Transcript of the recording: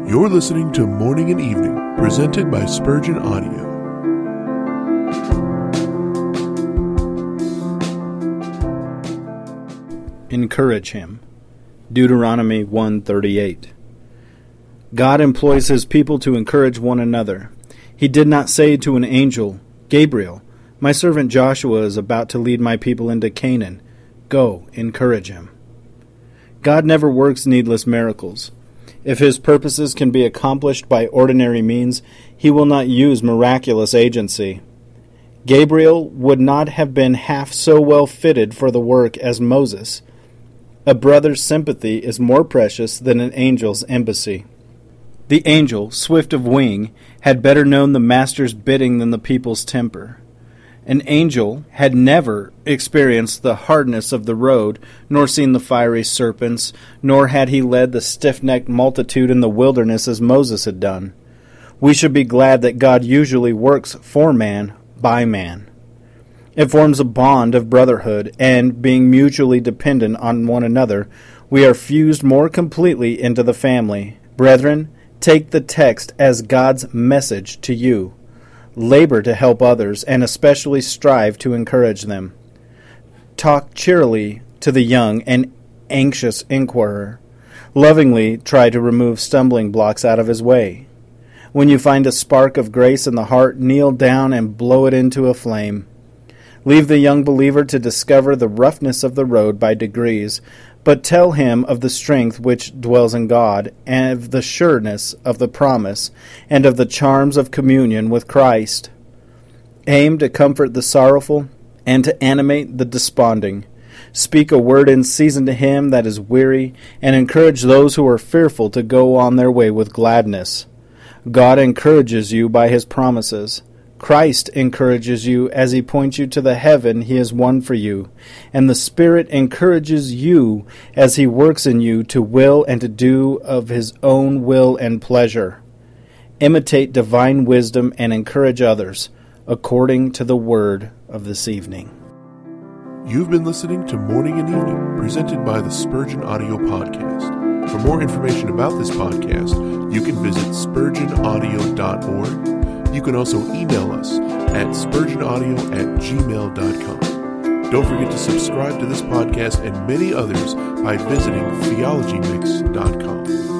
You're listening to Morning and Evening, presented by Spurgeon Audio. Encourage him. Deuteronomy 1:38. God employs his people to encourage one another. He did not say to an angel, Gabriel, my servant Joshua is about to lead my people into Canaan. Go, encourage him. God never works needless miracles. If his purposes can be accomplished by ordinary means, he will not use miraculous agency. Gabriel would not have been half so well fitted for the work as Moses. A brother's sympathy is more precious than an angel's embassy. The angel, swift of wing, had better known the master's bidding than the people's temper. An angel had never experienced the hardness of the road, nor seen the fiery serpents, nor had he led the stiff-necked multitude in the wilderness as Moses had done. We should be glad that God usually works for man, by man. It forms a bond of brotherhood, and, being mutually dependent on one another, we are fused more completely into the family. Brethren, take the text as God's message to you. Labor to help others, and especially strive to encourage them. Talk cheerily to the young and anxious inquirer. Lovingly try to remove stumbling blocks out of his way. When you find a spark of grace in the heart, kneel down and blow it into a flame. Leave the young believer to discover the roughness of the road by degrees, but tell him of the strength which dwells in God, and of the sureness of the promise, and of the charms of communion with Christ. Aim to comfort the sorrowful, and to animate the desponding. Speak a word in season to him that is weary, and encourage those who are fearful to go on their way with gladness. God encourages you by his promises. Christ encourages you as he points you to the heaven he has won for you, and the Spirit encourages you as he works in you to will and to do of his own will and pleasure. Imitate divine wisdom and encourage others, according to the word of this evening. You've been listening to Morning and Evening, presented by the Spurgeon Audio Podcast. For more information about this podcast, you can visit spurgeonaudio.org. You can also email us at spurgeonaudio@gmail.com. Don't forget to subscribe to this podcast and many others by visiting theologymix.com.